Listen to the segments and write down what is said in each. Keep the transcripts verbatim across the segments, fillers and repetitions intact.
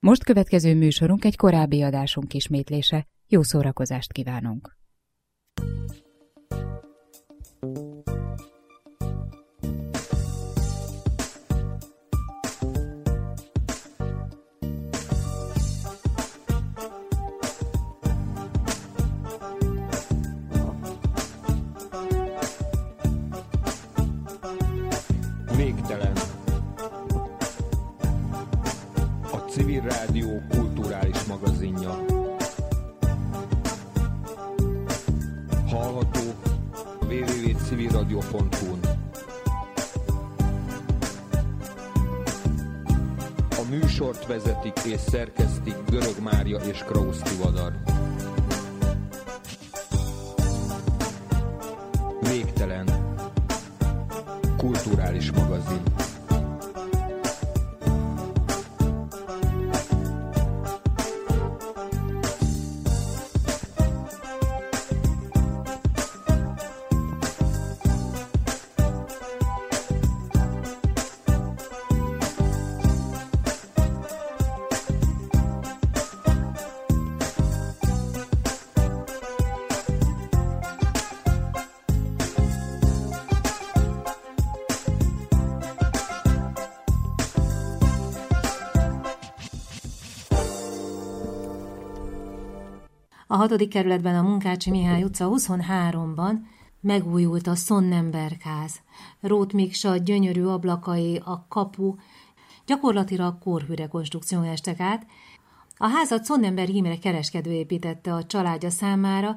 Most következő műsorunk egy korábbi adásunk ismétlése. Jó szórakozást kívánunk! Végtelen. A Civil Rádió kulturális magazinja. Hallható double-u double-u double-u pont civil radio pont hu-n. A műsort vezetik és szerkesztik Görög Mária és Krausz Tivadar. Végtelen. Kulturális magazin. A hatodik kerületben a Munkácsi Mihály utca huszonháromban megújult a Sonnenberg-ház. Róth Miksa gyönyörű ablakai, a kapu, gyakorlatilag kórhű rekonstrukción estek át. A házat Sonnenberg Imre kereskedő építette a családja számára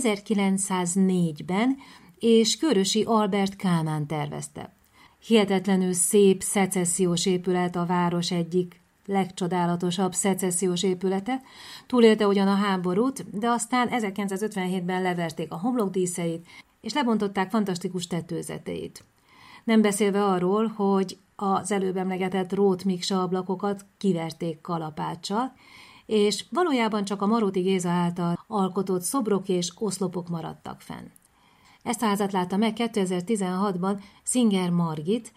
ezerkilencszáznégyben, és Körösi Albert Kálmán tervezte. Hihetetlenül szép szecessziós épület, a város egyik legcsodálatosabb szecessziós épülete. Túlélte ugyan a háborút, de aztán ezerkilencszázötvenhétben leverték a homlokdíszeit, és lebontották fantasztikus tetőzeteit. Nem beszélve arról, hogy az előbb emlegetett Róth Miksa ablakokat kiverték kalapáccsal, és valójában csak a Maróti Géza által alkotott szobrok és oszlopok maradtak fenn. Ezt a házat látta meg kétezer-tizenhatban Singer Margit,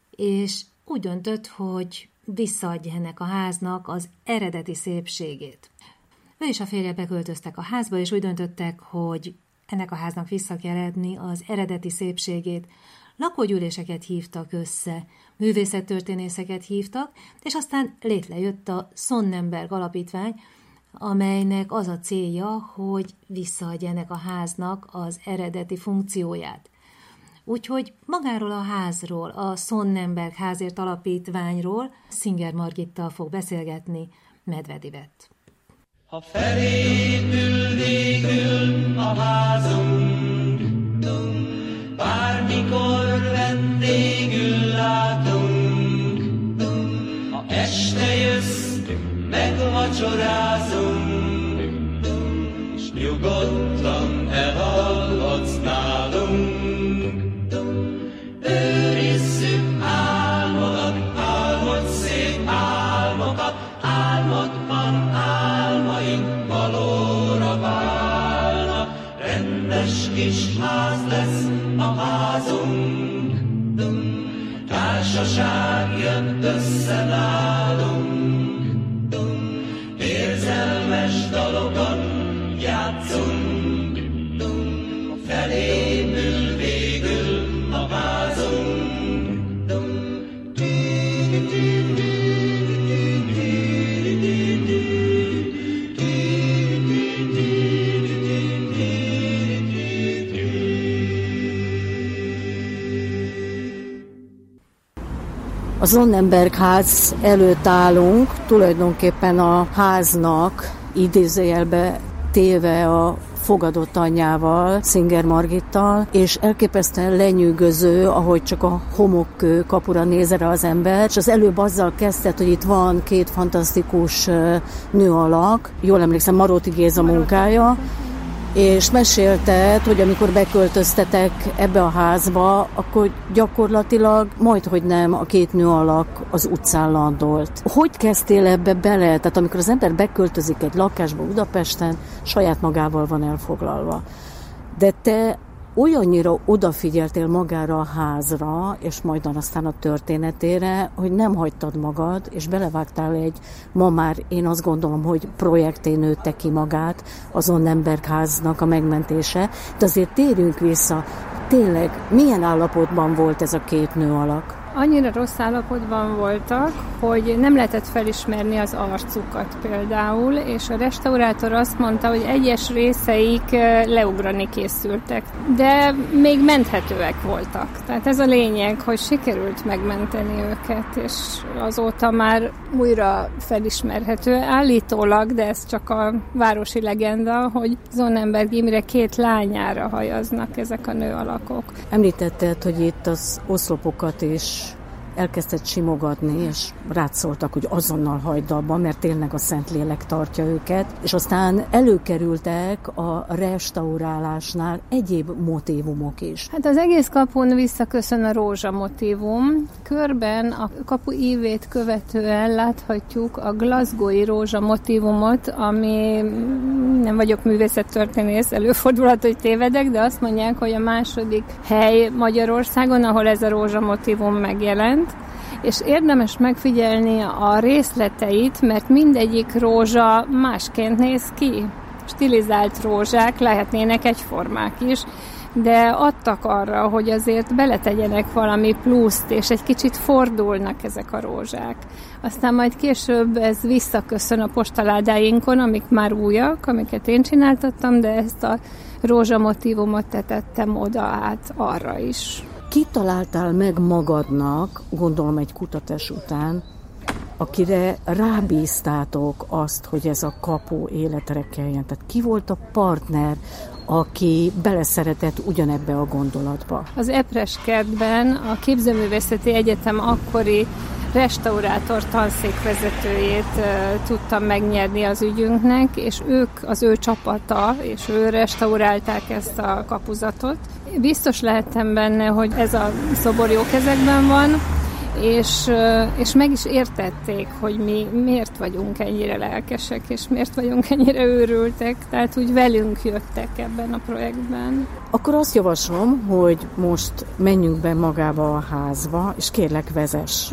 és úgy döntött, hogy visszaadja ennek a háznak az eredeti szépségét. Ő és a férje beköltöztek a házba, és úgy döntöttek, hogy ennek a háznak vissza kell adni az eredeti szépségét. Lakógyűléseket hívtak össze, művészettörténészeket hívtak, és aztán létrejött a Sonnenberg Alapítvány, amelynek az a célja, hogy visszaadja ennek a háznak az eredeti funkcióját. Úgyhogy magáról a házról, a Sonnenberg Házért Alapítványról Singer Margittal fog beszélgetni Medved Ivett. Ha felépül végül a házunk, bármikor vendégül látunk, ha este jössz, megvacsorázunk, és nyugodtan elalhatsz nálunk. Őrizzük álmodat, álmodj szép álmokat, álmodban álmaink valóra válnak. Rendes kis ház lesz a házunk, társaság jön össze nálunk, érzelmes dalokat játszunk, felépül végül a házunk. A Sonnenberg ház előtt állunk, tulajdonképpen a háznak idézőjelbe téve a fogadott anyjával, Singer Margittal, és elképesztően lenyűgöző, ahogy csak a homokkő kapura néz rá az ember, és az előbb azzal kezdett, hogy itt van két fantasztikus nőalak, jól emlékszem, Maróti Géza munkája, és mesélted, hogy amikor beköltöztetek ebbe a házba, akkor gyakorlatilag majdhogy nem a két nőalak az utcán landolt. Hogy kezdtél ebbe bele? Tehát amikor az ember beköltözik egy lakásba Budapesten, saját magával van elfoglalva. De te olyannyira odafigyeltél magára a házra, és majd aztán a történetére, hogy nem hagytad magad, és belevágtál egy, ma már én azt gondolom, hogy projekté nőtte ki magát az Sonnenberg háznak a megmentése, de azért térjünk vissza, tényleg milyen állapotban volt ez a két nő alak? Annyira rossz állapotban voltak, hogy nem lehetett felismerni az arcukat például, és a restaurátor azt mondta, hogy egyes részeik leugrani készültek, de még menthetőek voltak. Tehát ez a lényeg, hogy sikerült megmenteni őket, és azóta már újra felismerhető állítólag, de ez csak a városi legenda, hogy Sonnenberg Imre két lányára hajaznak ezek a nő alakok. Említetted, hogy itt az oszlopokat is elkezdett simogatni, és rátszóltak, hogy azonnal hagyd abba, mert tényleg a Szentlélek tartja őket, és aztán előkerültek a restaurálásnál egyéb motívumok is. Hát az egész kapun visszaköszön a rózsa motívum. Körben a kapu ívét követően láthatjuk a glasgowi rózsa motívumot, ami nem vagyok művészettörténész, előfordulhat, hogy tévedek, de azt mondják, hogy a második hely Magyarországon, ahol ez a rózsa motívum megjelent, és érdemes megfigyelni a részleteit, mert mindegyik rózsa másként néz ki. Stilizált rózsák lehetnének egyformák is, de adtak arra, hogy azért beletegyenek valami pluszt, és egy kicsit fordulnak ezek a rózsák. Aztán majd később ez visszaköszön a postaládáinkon, amik már újak, amiket én csináltattam, de ezt a rózsa motívumot tetettem oda át arra is. Ki találtál meg magadnak, gondolom egy kutatás után, akire rábíztátok azt, hogy ez a kapu életre keljen? Tehát ki volt a partner, aki beleszeretett ugyanebbe a gondolatba? Az Epreskertben a Képzőművészeti Egyetem akkori restaurátor tanszékvezetőjét uh, tudtam megnyerni az ügyünknek, és ők, az ő csapata, és ő restaurálták ezt a kapuzatot. Biztos lehettem benne, hogy ez a szobor jó kezekben van, és, uh, és meg is értették, hogy mi miért vagyunk ennyire lelkesek, és miért vagyunk ennyire őrültek, tehát úgy velünk jöttek ebben a projektben. Akkor azt javaslom, hogy most menjünk be magába a házba, és kérlek, vezess.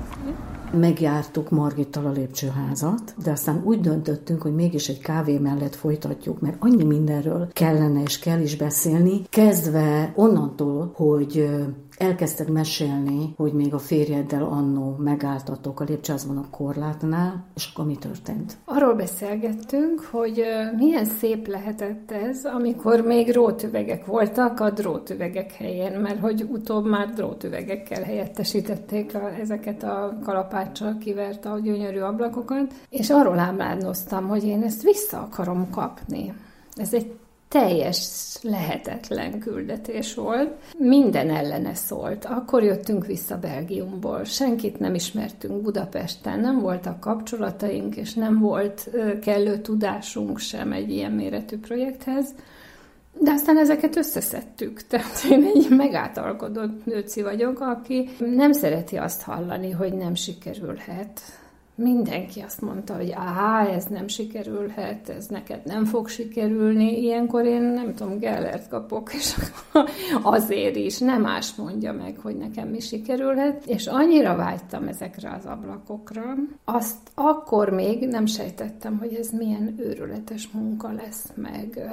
Megjártuk Margittal a lépcsőházat, de aztán úgy döntöttünk, hogy mégis egy kávé mellett folytatjuk, mert annyi mindenről kellene és kell is beszélni, kezdve onnantól, hogy elkezdted mesélni, hogy még a férjeddel annó megálltatok a lépcsőházban a korlátnál, és akkor mi történt? Arról beszélgettünk, hogy milyen szép lehetett ez, amikor még drótüvegek voltak a drótüvegek helyén, mert hogy utóbb már drótüvegekkel helyettesítették a, ezeket a kalapáccsal kivert a gyönyörű ablakokat, és arról ábránoztam, hogy én ezt vissza akarom kapni. Ez egy teljes lehetetlen küldetés volt. Minden ellene szólt. Akkor jöttünk vissza Belgiumból. Senkit nem ismertünk Budapesten, nem voltak kapcsolataink, és nem volt kellő tudásunk sem egy ilyen méretű projekthez. De aztán ezeket összeszedtük. Tehát én egy megátalkodott nőci vagyok, aki nem szereti azt hallani, hogy nem sikerülhet. Mindenki azt mondta, hogy áhá, ez nem sikerülhet, ez neked nem fog sikerülni. Ilyenkor én nem tudom, Gellert kapok, és azért is nem más mondja meg, hogy nekem mi sikerülhet. És annyira vágytam ezekre az ablakokra, azt akkor még nem sejtettem, hogy ez milyen őrületes munka lesz, meg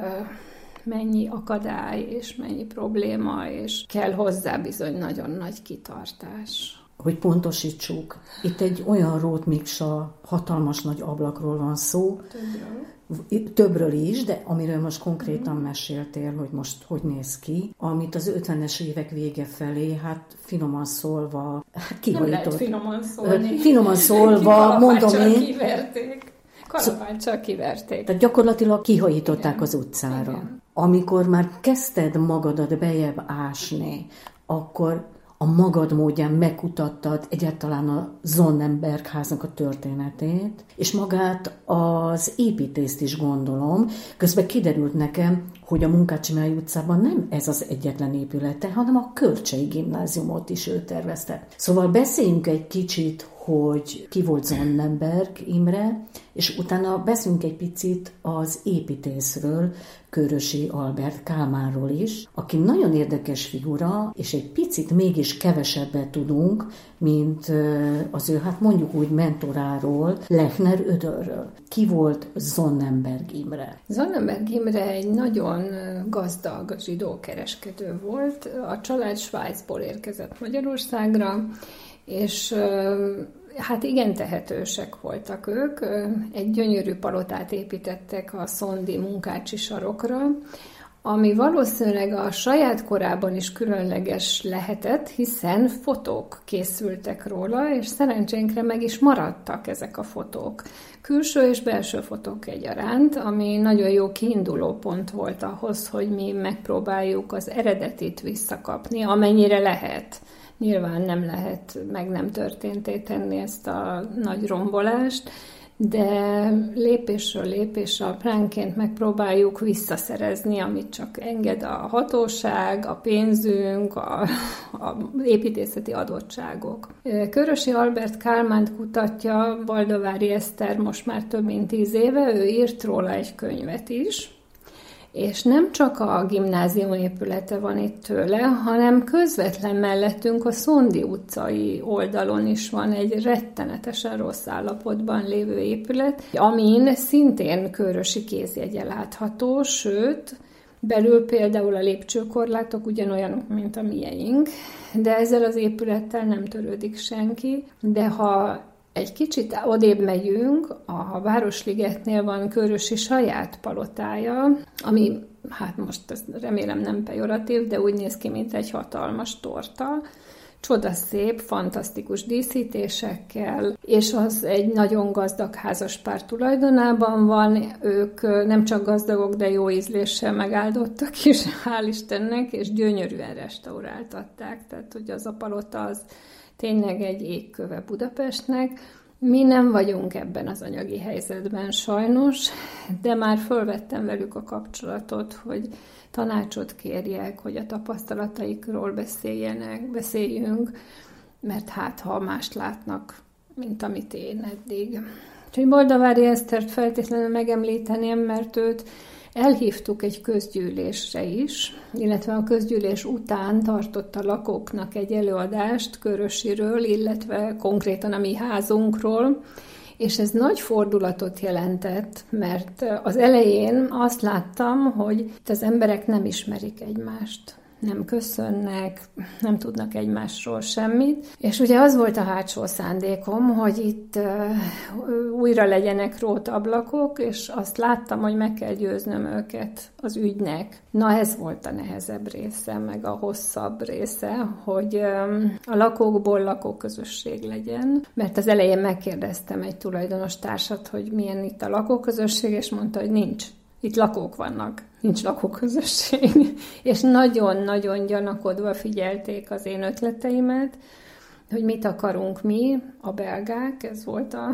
mennyi akadály, és mennyi probléma, és kell hozzá bizony nagyon nagy kitartás. Hogy pontosítsuk, itt egy olyan Roth Miksa hatalmas nagy ablakról van szó. Többről. Többről is, de amiről most konkrétan meséltél, hogy most hogy néz ki, amit az ötvenes évek vége felé, hát finoman szólva, kihajított. Nem lehet finoman szólni. Finoman szólva, mondom én. Kiverték. Kalapáccsal kiverték. Tehát gyakorlatilag kihajították igen. az utcára. Igen. Amikor már kezdted magadat bejebb ásni, akkor a magad módján megkutattad egyáltalán a Sonnenberg háznak a történetét, és magát az építészt is gondolom. Közben kiderült nekem, hogy a Munkácsi Márai utcában nem ez az egyetlen épülete, hanem a Körcsei Gimnáziumot is ő tervezte. Szóval beszéljünk egy kicsit, hogy ki volt Sonnenberg Imre, és utána beszélünk egy picit az építészről, Körösi Albert Kálmánról is, aki nagyon érdekes figura, és egy picit mégis kevesebbet tudunk, mint az ő, hát mondjuk úgy mentoráról, Lechner Ödörről. Ki volt Sonnenberg Imre? Sonnenberg Imre egy nagyon gazdag zsidó kereskedő volt. A család Svájcból érkezett Magyarországra, és hát igen tehetősek voltak ők. Egy gyönyörű palotát építettek a szondi munkácsi sarokra, ami valószínűleg a saját korában is különleges lehetett, hiszen fotók készültek róla, és szerencsénkre meg is maradtak ezek a fotók. Külső és belső fotók egyaránt, ami nagyon jó kiinduló pont volt ahhoz, hogy mi megpróbáljuk az eredetit visszakapni, amennyire lehet. Nyilván nem lehet, meg nem történté tenni ezt a nagy rombolást, de lépésről lépésre apránként megpróbáljuk visszaszerezni, amit csak enged a hatóság, a pénzünk, a, a építészeti adottságok. Körösi Albert Kálmánt kutatja Baldavári Eszter most már több mint tíz éve, ő írt róla egy könyvet is, és nem csak a gimnázium épülete van itt tőle, hanem közvetlen mellettünk a Szondi utcai oldalon is van egy rettenetesen rossz állapotban lévő épület, amin szintén Körösi kézjegye látható, sőt, belül például a lépcsőkorlátok ugyanolyanok, mint a mieink, de ezzel az épülettel nem törődik senki, de ha egy kicsit odébb megyünk, a Városligetnél van Körösi saját palotája, ami, hát most ezt remélem nem pejoratív, de úgy néz ki, mint egy hatalmas torta, csodaszép, fantasztikus díszítésekkel, és az egy nagyon gazdag házaspár tulajdonában van, ők nem csak gazdagok, de jó ízléssel megáldottak is, hál' Istennek, és gyönyörűen restauráltatták, tehát hogy az a palota az tényleg egy égköve Budapestnek. Mi nem vagyunk ebben az anyagi helyzetben sajnos, de már fölvettem velük a kapcsolatot, hogy tanácsot kérjek, hogy a tapasztalataikról beszéljenek, beszéljünk, mert hát ha mást látnak, mint amit én eddig. Úgyhogy Baldavári Esztert feltétlenül megemlíteném, mert őt elhívtuk egy közgyűlésre is, illetve a közgyűlés után tartott a lakóknak egy előadást Körösiről, illetve konkrétan a mi házunkról, és ez nagy fordulatot jelentett, mert az elején azt láttam, hogy itt az emberek nem ismerik egymást, nem köszönnek, nem tudnak egymásról semmit. És ugye az volt a hátsó szándékom, hogy itt uh, újra legyenek rót ablakok, és azt láttam, hogy meg kell győznöm őket az ügynek. Na ez volt a nehezebb része, meg a hosszabb része, hogy um, a lakókból lakóközösség legyen. Mert az elején megkérdeztem egy tulajdonos társat, hogy milyen itt a lakóközösség, és mondta, hogy nincs. Itt lakók vannak, nincs lakóközösség, és nagyon-nagyon gyanakodva figyelték az én ötleteimet, hogy mit akarunk mi, a belgák, ez volt a,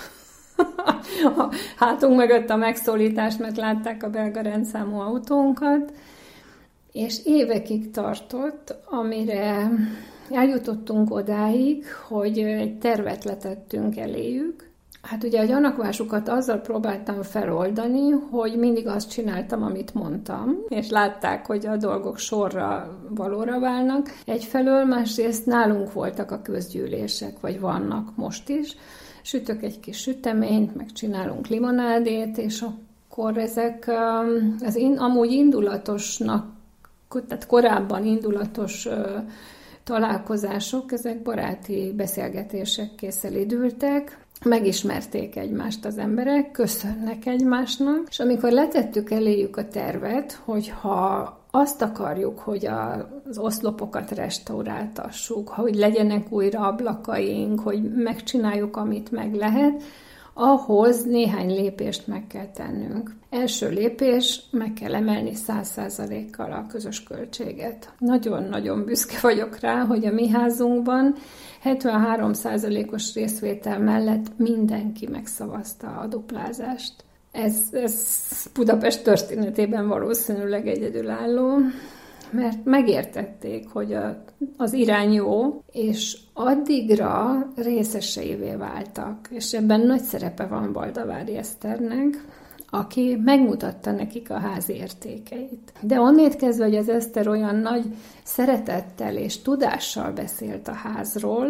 a hátunk mögött a megszólítás, mert látták a belga rendszámú autónkat, és évekig tartott, amire eljutottunk odáig, hogy egy tervet letettünk eléjük. Hát ugye a gyanakvásukat azzal próbáltam feloldani, hogy mindig azt csináltam, amit mondtam, és látták, hogy a dolgok sorra valóra válnak. Egyfelől, másrészt nálunk voltak a közgyűlések, vagy vannak most is. Sütök egy kis süteményt, meg csinálunk limonádét, és akkor ezek az in, amúgy indulatosnak, tehát korábban indulatos találkozások, ezek baráti beszélgetésekké szelidültek, megismerték egymást az emberek, köszönnek egymásnak, és amikor letettük eléjük a tervet, hogy ha azt akarjuk, hogy az oszlopokat restauráltassuk, hogy legyenek újra ablakaink, hogy megcsináljuk, amit meg lehet, ahhoz néhány lépést meg kell tennünk. Első lépés, meg kell emelni száz százalékkal a közös költséget. Nagyon-nagyon büszke vagyok rá, hogy a mi házunkban hetvenhárom százalékos részvétel mellett mindenki megszavazta a duplázást. Ez, ez Budapest történetében valószínűleg egyedülálló, mert megértették, hogy a, az irány jó, és addigra részeseivé váltak, és ebben nagy szerepe van Baldavári Eszternek, aki megmutatta nekik a ház értékeit. De onnét kezdve, hogy az Eszter olyan nagy szeretettel és tudással beszélt a házról,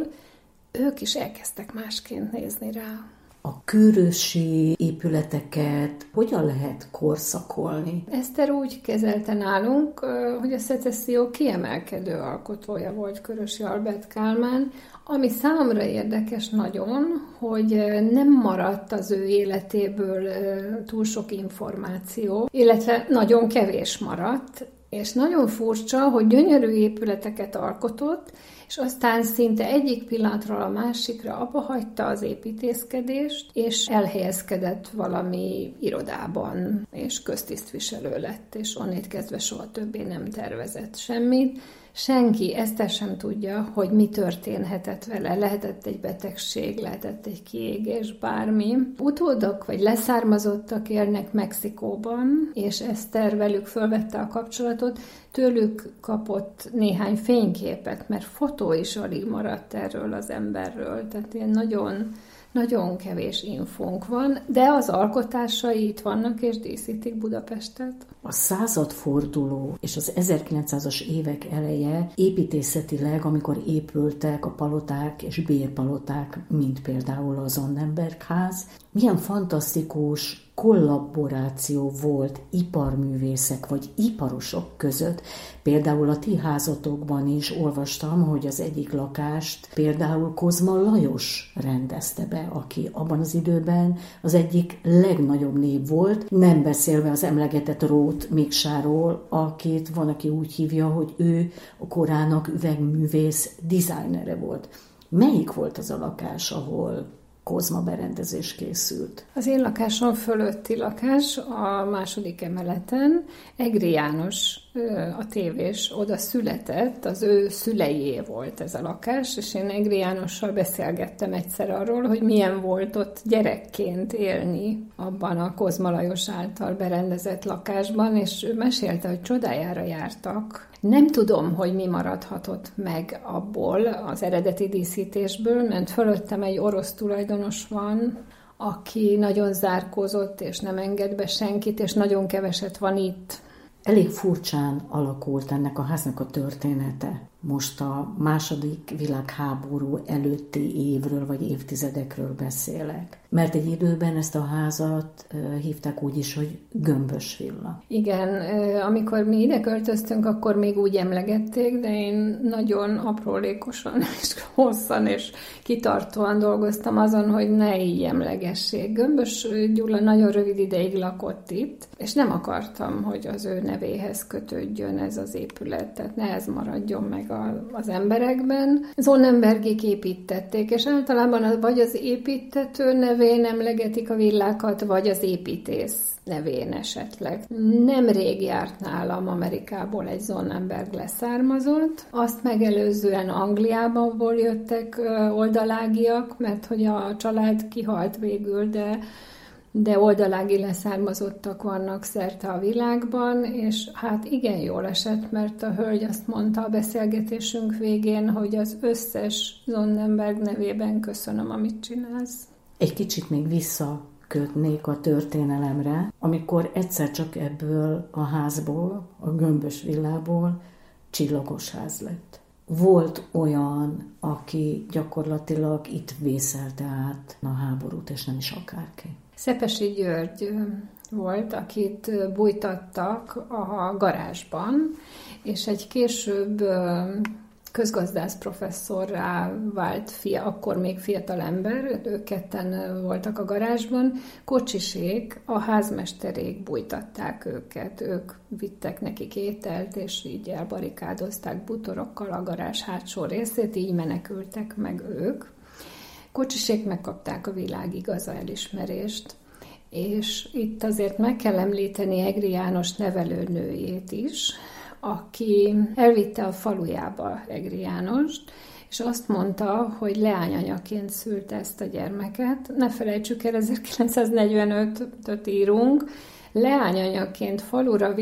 ők is elkezdtek másként nézni rá. A kőrösi épületeket hogyan lehet korszakolni? Eszter úgy kezelte nálunk, hogy a szecesszió kiemelkedő alkotója volt Körösi Albert Kálmán, ami számomra érdekes nagyon, hogy nem maradt az ő életéből túl sok információ, illetve nagyon kevés maradt, és nagyon furcsa, hogy gyönyörű épületeket alkotott, és aztán szinte egyik pillanatról a másikra abba hagyta az építészkedést, és elhelyezkedett valami irodában, és köztisztviselő lett, és onnét kezdve soha többé nem tervezett semmit. Senki Eszter sem tudja, hogy mi történhetett vele. Lehetett egy betegség, lehetett egy kiégés, bármi. Utódok vagy leszármazottak élnek Mexikóban, és Eszter velük fölvette a kapcsolatot, tőlük kapott néhány fényképet, mert fotó is alig maradt erről az emberről. Tehát ilyen nagyon, nagyon kevés infónk van, de az alkotásai itt vannak, és díszítik Budapestet. A századforduló és az ezerkilencszázas évek eleje építészetileg, amikor épültek a paloták és bérpaloták, mint például a Sonnenberg ház, milyen fantasztikus kollaboráció volt iparművészek vagy iparosok között. Például a ti házatokban is olvastam, hogy az egyik lakást például Kozma Lajos rendezte be, aki abban az időben az egyik legnagyobb név volt, nem beszélve az emlegetett Róth Miksáról, akit van, aki úgy hívja, hogy ő a korának üvegművész dizájnere volt. Melyik volt az a lakás, ahol Kozma berendezés készült? Az én lakásom fölötti lakás a második emeleten. Egri János, a tévés, oda született, az ő szüleié volt ez a lakás, és én Egri Jánossal beszélgettem egyszer arról, hogy milyen volt ott gyerekként élni abban a Kozma Lajos által berendezett lakásban, és ő mesélte, hogy csodájára jártak. Nem tudom, hogy mi maradhatott meg abból az eredeti díszítésből, mert fölöttem egy orosz tulajdonos van, aki nagyon zárkózott, és nem enged be senkit, és nagyon keveset van itt. Elég furcsán alakult ennek a háznak a története. Most a második világháború előtti évről vagy évtizedekről beszélek. Mert egy időben ezt a házat hívták úgy is, hogy Gömbös villa. Igen, amikor mi ide költöztünk, akkor még úgy emlegették, de én nagyon aprólékosan és hosszan és kitartóan dolgoztam azon, hogy ne így emlegessék. Gömbös Gyula nagyon rövid ideig lakott itt, és nem akartam, hogy az ő nevéhez kötődjön ez az épület, tehát ne ez maradjon meg az emberekben. Sonnenbergék építették, és általában vagy az építető nevén emlegetik a villákat, vagy az építész nevén esetleg. Nemrég járt nálam Amerikából egy Sonnenberg leszármazott, azt megelőzően Angliából jöttek oldalágiak, mert hogy a család kihalt végül, de de oldalági leszármazottak vannak szerte a világban, és hát igen jól esett, mert a hölgy azt mondta a beszélgetésünk végén, hogy az összes Sonnenberg nevében köszönöm, amit csinálsz. Egy kicsit még visszakötnék a történelemre, amikor egyszer csak ebből a házból, a Gömbös villából csillagos ház lett. Volt olyan, aki gyakorlatilag itt vészelte át a háborút, és nem is akárki. Szepesi György volt, akit bújtattak a garázsban, és egy később közgazdász professzorrá vált, fia, akkor még fiatal ember, ők ketten voltak a garázsban, kocsisék, a házmesterék bújtatták őket, ők vittek nekik ételt, és így elbarikádozták butorokkal a garázs hátsó részét, így menekültek meg ők. Kocsisék megkapták a világ igaza elismerést, és itt azért meg kell említeni Egri János nevelőnőjét is, aki elvitte a falujába Egri Jánost, és azt mondta, hogy leányanyaként szülte ezt a gyermeket. Ne felejtsük el, ezerkilencszáznegyvenötöt írunk, leányanyaként falura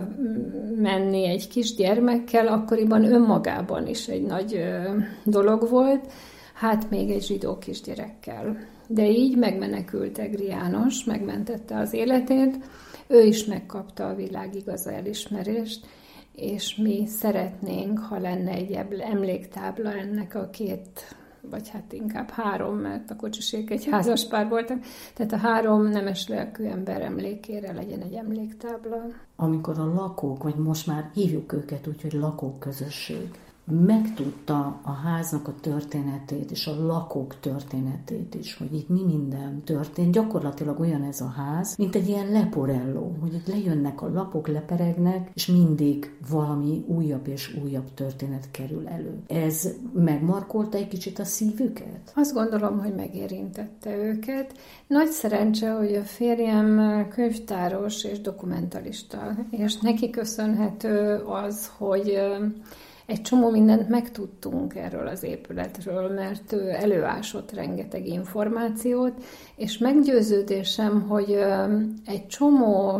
visszamenni egy kis gyermekkel akkoriban önmagában is egy nagy dolog volt, hát még egy zsidó kisgyerekkel. De így megmenekült Egri János, megmentette az életét, ő is megkapta a világ igaza elismerést, és mi szeretnénk, ha lenne egy emléktábla ennek a két, vagy hát inkább három, mert a kocsisék egy házaspár voltak, tehát a három nemes lelkű ember emlékére legyen egy emléktábla. Amikor a lakók, vagy most már hívjuk őket úgy, hogy lakóközösség, megtudta a háznak a történetét, és a lakók történetét is, hogy itt mi minden történt. Gyakorlatilag olyan ez a ház, mint egy ilyen leporelló, hogy itt lejönnek a lapok, leperegnek, és mindig valami újabb és újabb történet kerül elő. Ez megmarkolta egy kicsit a szívüket? Azt gondolom, hogy megérintette őket. Nagy szerencse, hogy a férjem könyvtáros és dokumentalista, és neki köszönhető az, hogy egy csomó mindent megtudtunk erről az épületről, mert ő előásott rengeteg információt, és meggyőződésem, hogy egy csomó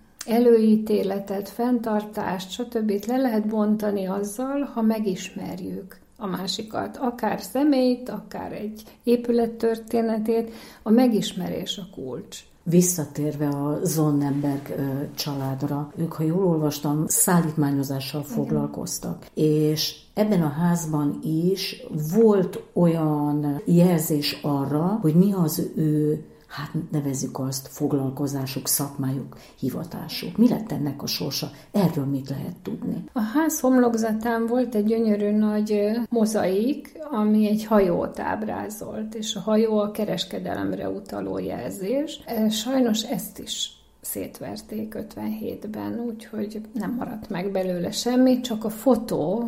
előítéletet, fenntartást, stb. Le lehet bontani azzal, ha megismerjük a másikat, akár személyt, akár egy épület történetét, a megismerés a kulcs. Visszatérve a Sonnenberg családra, ők, ha jól olvastam, szállítmányozással foglalkoztak. És ebben a házban is volt olyan jelzés arra, hogy mi az ő, hát nevezzük azt, foglalkozásuk, szakmájuk, hivatásuk. Mi lett ennek a sorsa? Erről mit lehet tudni? A ház homlokzatán volt egy gyönyörű nagy mozaik, ami egy hajót ábrázolt, és a hajó a kereskedelemre utaló jelzés. Sajnos ezt is szétverték ötvenhétben, úgyhogy nem maradt meg belőle semmi, csak a fotó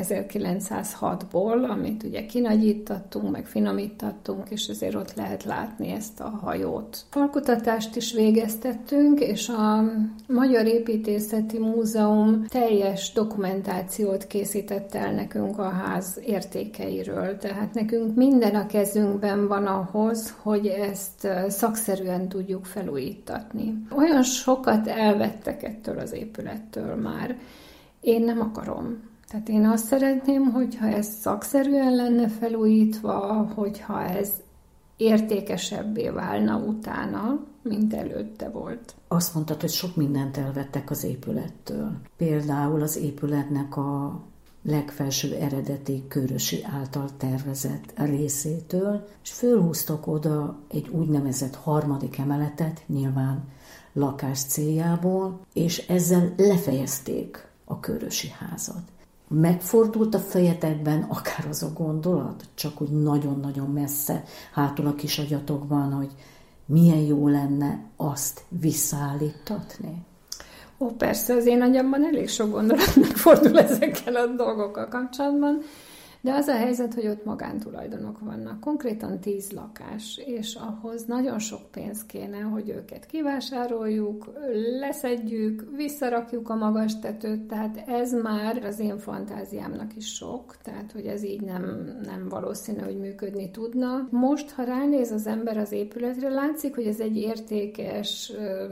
ezerkilencszázhatból, amit ugye kinagyítattunk, meg finomítattunk, és ezért ott lehet látni ezt a hajót. Falkutatást is végeztettünk, és a Magyar Építészeti Múzeum teljes dokumentációt készített el nekünk a ház értékeiről. Tehát nekünk minden a kezünkben van ahhoz, hogy ezt szakszerűen tudjuk felújítatni. Olyan sokat elvettek ettől az épülettől már. Én nem akarom. Tehát én azt szeretném, hogyha ez szakszerűen lenne felújítva, hogyha ez értékesebbé válna utána, mint előtte volt. Azt mondtad, hogy sok mindent elvettek az épülettől. Például az épületnek a legfelső eredeti Kőrösi által tervezett részétől, és fölhúztak oda egy úgynevezett harmadik emeletet, nyilván lakás céljából, és ezzel lefejezték a Kőrösi házat. Megfordult a fejetekben akár az a gondolat, csak úgy nagyon-nagyon messze, hátul a kis agyatokban, hogy milyen jó lenne azt visszaállítatni? Ó, persze, az én agyamban elég sok gondolat megfordul ezekkel a dolgokkal kapcsolatban, de az a helyzet, hogy ott magántulajdonok vannak, konkrétan tíz lakás, és ahhoz nagyon sok pénz kéne, hogy őket kivásároljuk, leszedjük, visszarakjuk a magas tetőt, tehát ez már az én fantáziámnak is sok, tehát hogy ez így nem, nem valószínű, hogy működni tudna. Most, ha ránéz az ember az épületre, látszik, hogy ez egy értékes,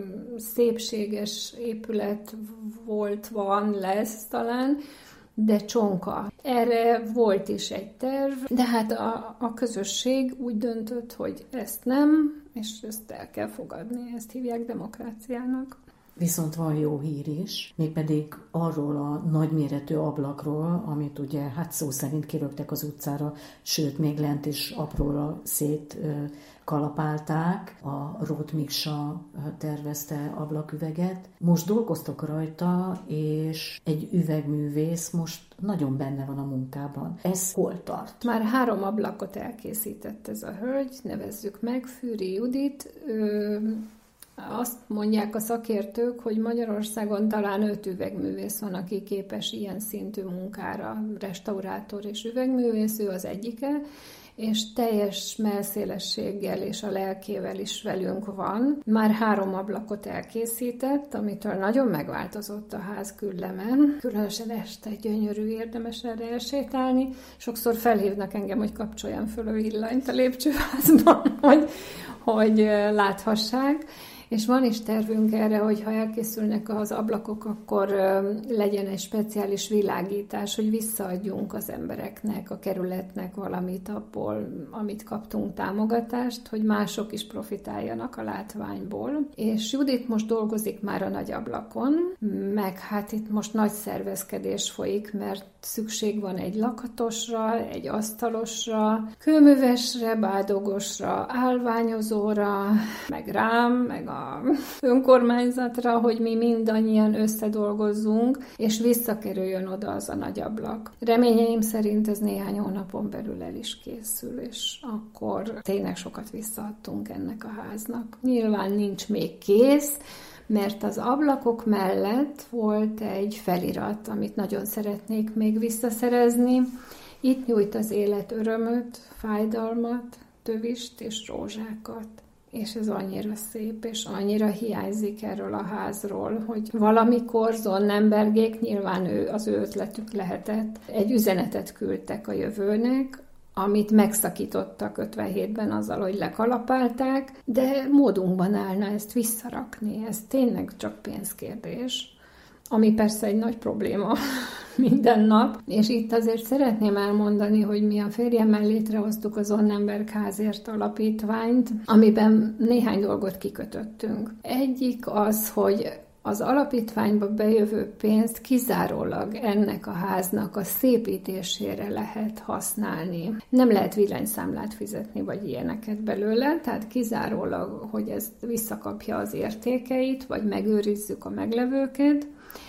szépséges épület volt, van, lesz talán, de csonka. Erre volt is egy terv, de hát a, a közösség úgy döntött, hogy ezt nem, és ezt el kell fogadni, ezt hívják demokráciának. Viszont van jó hír is, mégpedig arról a nagyméretű ablakról, amit ugye hát szó szerint kirögtek az utcára, sőt még lent is apróra szét kalapálták, a Roth Miksa tervezte ablaküveget. Most dolgoztok rajta, és egy üvegművész most nagyon benne van a munkában. Ez hol tart? Már három ablakot elkészített ez a hölgy, nevezzük meg, Fűri Judit. Ő, azt mondják a szakértők, hogy Magyarországon talán öt üvegművész van, aki képes ilyen szintű munkára, restaurátor és üvegművész, ő az egyike, és teljes mellszélességgel és a lelkével is velünk van. Már három ablakot elkészített, amitől nagyon megváltozott a ház külleme. Különösen este gyönyörű, érdemes erre elsétálni. Sokszor felhívnak engem, hogy kapcsoljam föl a villanyt a lépcsőházban, hogy, hogy láthassák. És van is tervünk erre, hogy ha elkészülnek az ablakok, akkor legyen egy speciális világítás, hogy visszaadjunk az embereknek, a kerületnek valamit abból, amit kaptunk támogatást, hogy mások is profitáljanak a látványból. És Judit most dolgozik már a nagy ablakon, meg hát itt most nagy szervezkedés folyik, mert szükség van egy lakatosra, egy asztalosra, kőművesre, bádogosra, állványozóra, meg rám, meg a önkormányzatra, hogy mi mindannyian összedolgozzunk, és visszakerüljön oda az a nagy ablak. Reményeim szerint ez néhány hónapon belül el is készül, és akkor tényleg sokat visszaadtunk ennek a háznak. Nyilván nincs még kész, mert az ablakok mellett volt egy felirat, amit nagyon szeretnék még visszaszerezni. Itt nyújt az élet örömöt, fájdalmat, tövist és rózsákat. És ez annyira szép, és annyira hiányzik erről a házról, hogy valamikor Sonnenbergék, nyilván ő, az ő ötletük lehetett, egy üzenetet küldtek a jövőnek, amit megszakítottak ötvenhétben azzal, hogy lekalapálták, de módunkban állna ezt visszarakni. Ez tényleg csak pénzkérdés, ami persze egy nagy probléma minden nap. És itt azért szeretném elmondani, hogy mi a férjemmel létrehoztuk a Sonnenberg házért alapítványt, amiben néhány dolgot kikötöttünk. Egyik az, hogy az alapítványba bejövő pénzt kizárólag ennek a háznak a szépítésére lehet használni. Nem lehet villanyszámlát fizetni, vagy ilyeneket belőle, tehát kizárólag, hogy ez visszakapja az értékeit, vagy megőrizzük a meglevőket.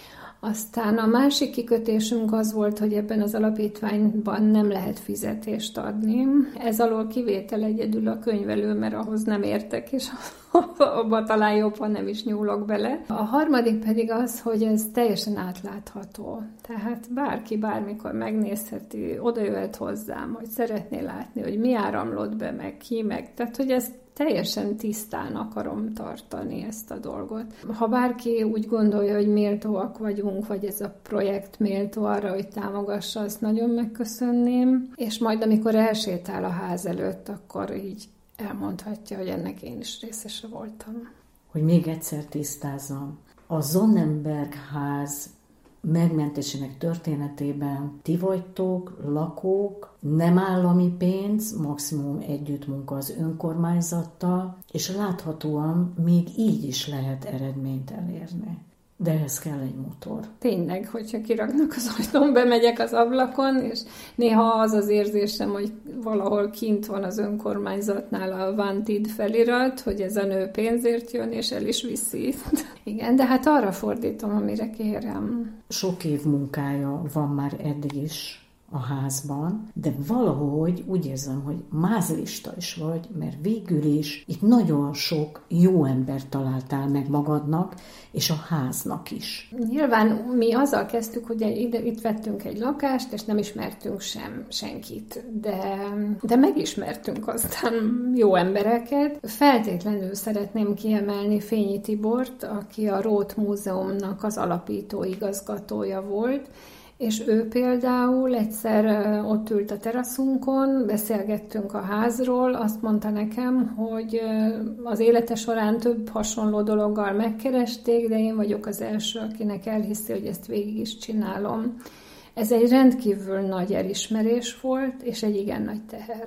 Aztán a másik kikötésünk az volt, hogy ebben az alapítványban nem lehet fizetést adni. Ez alól kivétel egyedül a könyvelő, mert ahhoz nem értek, és abba talán jobban nem is nyúlok bele. A harmadik pedig az, hogy ez teljesen átlátható. Tehát bárki bármikor megnézheti, oda jöhet hozzám, hogy szeretné látni, hogy mi áramlott be, meg ki, meg. Tehát, hogy ez teljesen tisztán akarom tartani ezt a dolgot. Ha bárki úgy gondolja, hogy méltóak vagyunk, vagy ez a projekt méltó arra, hogy támogassa, azt nagyon megköszönném, és majd amikor elsétál a ház előtt, akkor így elmondhatja, hogy ennek én is részese voltam. Hogy még egyszer tisztázzam, a Sonnenberg ház megmentésének történetében ti vagytok, lakók, nem állami pénz, maximum együttmunka az önkormányzattal, és láthatóan még így is lehet eredményt elérni. De ehhez kell egy motor. Tényleg, hogyha kiraknak az ajtón, bemegyek az ablakon, és néha az az érzésem, hogy valahol kint van az önkormányzatnál a Wanted felirat, hogy ez a nő pénzért jön, és el is viszi. Igen, de hát arra fordítom, amire kérem. Sok év munkája van már eddig is a házban, de valahogy úgy érzem, hogy mázlista is vagy, mert végül is itt nagyon sok jó embert találtál meg magadnak, és a háznak is. Nyilván mi azzal kezdtük, hogy ide, itt vettünk egy lakást, és nem ismertünk sem senkit, de, de megismertünk aztán jó embereket. Feltétlenül szeretném kiemelni Fényi Tibort, aki a Roth Múzeumnak az alapító igazgatója volt, és ő például egyszer ott ült a teraszunkon, beszélgettünk a házról, azt mondta nekem, hogy az élete során több hasonló dologgal megkeresték, de én vagyok az első, akinek elhiszi, hogy ezt végig is csinálom. Ez egy rendkívül nagy elismerés volt, és egy igen nagy teher.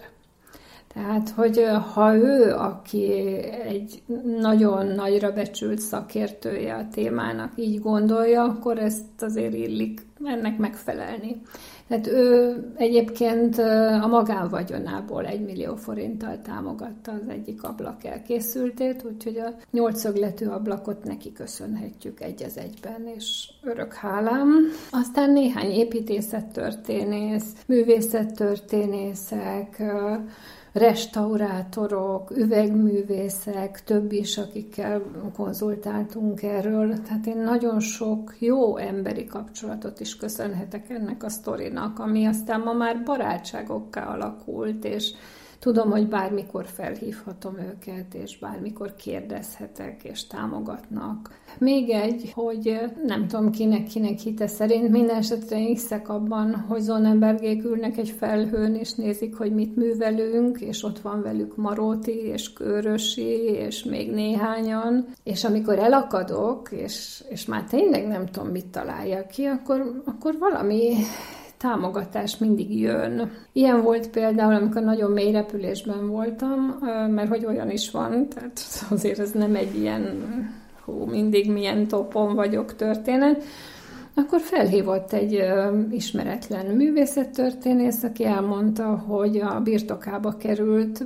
Tehát, hogy ha ő, aki egy nagyon nagyra becsült szakértője a témának így gondolja, akkor ezt azért illik ennek megfelelni. Tehát ő egyébként a magánvagyonából egy millió forinttal támogatta az egyik ablak elkészültét, úgyhogy a nyolcszögletű ablakot neki köszönhetjük egy az egyben, és örök hálám. Aztán néhány építészettörténész, művészettörténészek, restaurátorok, üvegművészek, több is, akikkel konzultáltunk erről. Tehát én nagyon sok jó emberi kapcsolatot is köszönhetek ennek a sztorinak, ami aztán ma már barátságokká alakult, és tudom, hogy bármikor felhívhatom őket, és bármikor kérdezhetek, és támogatnak. Még egy, hogy nem tudom kinek-kinek hite szerint, minden esetre hiszek abban, hogy Sonnenbergék ülnek egy felhőn, és nézik, hogy mit művelünk, és ott van velük Maróti, és Kőrösi, és még néhányan, és amikor elakadok, és, és már tényleg nem tudom, mit találjak ki, akkor, akkor valami támogatás mindig jön. Ilyen volt például, amikor nagyon mély repülésben voltam, mert hogy olyan is van, tehát azért ez nem egy ilyen, hú, mindig milyen topon vagyok történet. Akkor felhívott egy ismeretlen művészettörténész, aki elmondta, hogy a birtokába került